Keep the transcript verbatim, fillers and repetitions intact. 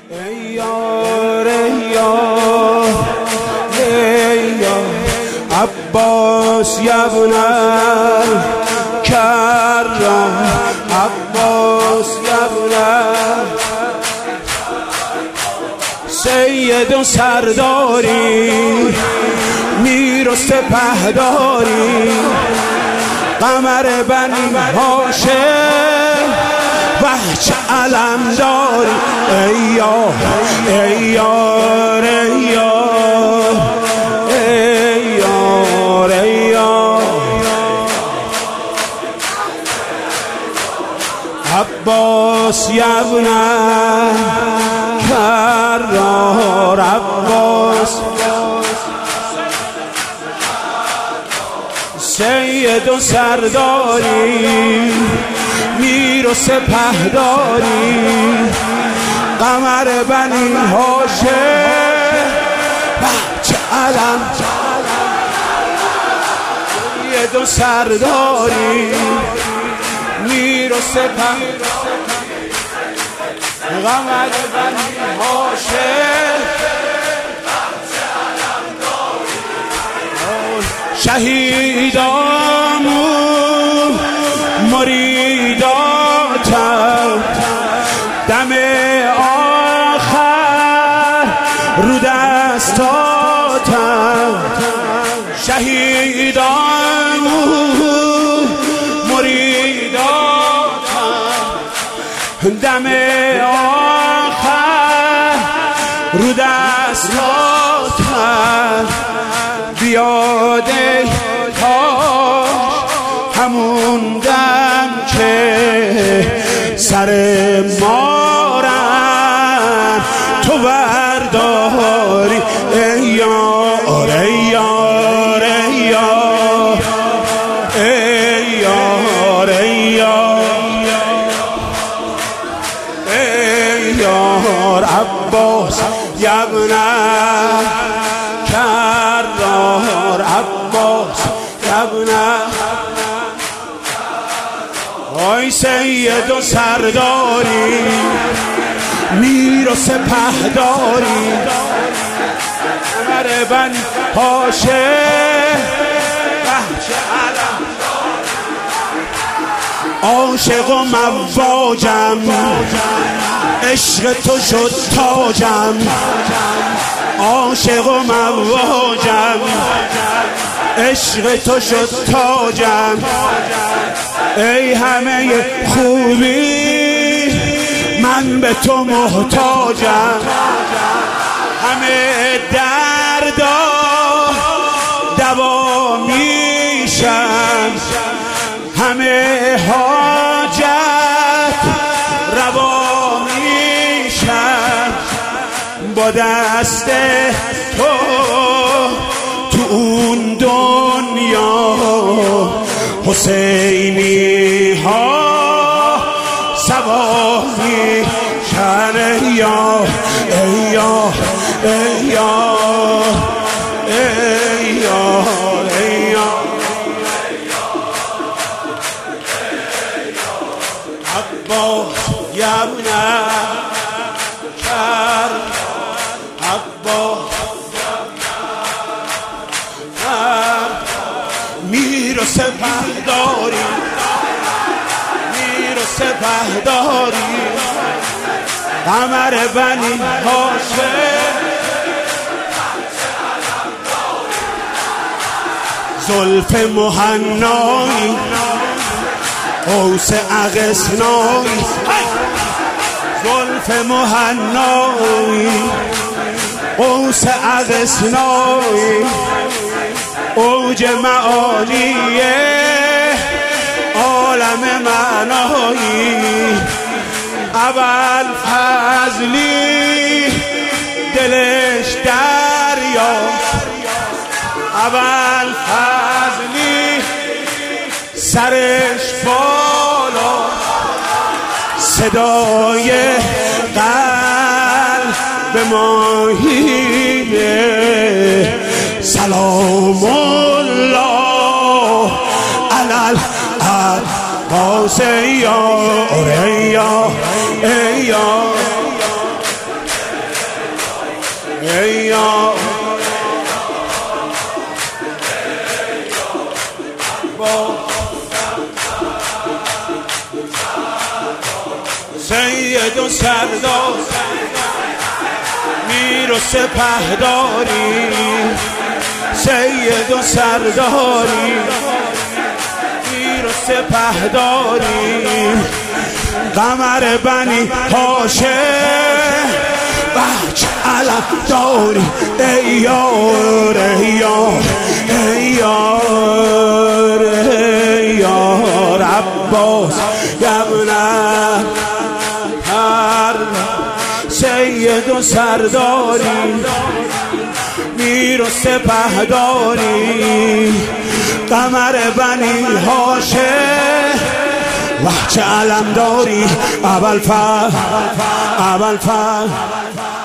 ای یار ای یار ای یار عباس یبن الکرام عباس یبن سید و سرداری میر و سپهداری قمر بنی هاشم وحش علم داری ای یار ای یار ای یار ای یار ای یار عباس یبن کرار عباس سید و سرداری میر و سپهداری قمر بنی هاشم بچه علم سید و سرداری میر و سپهداری قمر بنی هاشم شهیدامون مریداتم دم آخر رو دستاتم شهیدامون مریداتم دم آخر رو دستاتم بیاد ای کاش همون دم که سر مارم تو برداری ای یار ای یار ای یار ای یار ای یار ای یار عباس یبن کرار عباس یبن آی سید و سرداری میر و سپهداری قمر بنی هاشم بچه علم عاشق و مواجم عشق تو شد تاجم عاشق و مواجم عشق تو شد تاجم ای همه خوبی من به تو محتاجم همه دردا دوا میشم همه حاجت روا میشم با دست تو تو اون دنیا حسینی ها سوا میشن ای یار ای یار ای یار ای یار ای یار عباس یبن کر عباس میر و سپهداری میر و سپهداری قمر بنی هاشم زلف مهنایی قوس اغسنایی زلف مهنایی قوس اغسنایی اوج معانی عالم معنایی ابوالفضلی دلش دریا ابوالفضلی سرش بالا صدای قلب ماهینه سلام الله علی العباس ای یار ای یار ای یار ای یار سید و سردار میر و سپهداری سید و سرداری میر و سپهداری قمر بنی هاشم بچ علم داری ای یار ای یار ای یار ای یار عباس گمنه هر سید و سرداری میر و سپهداری قمر بنی هاشم وحچه علم داری ابوالفضل ابوالفضل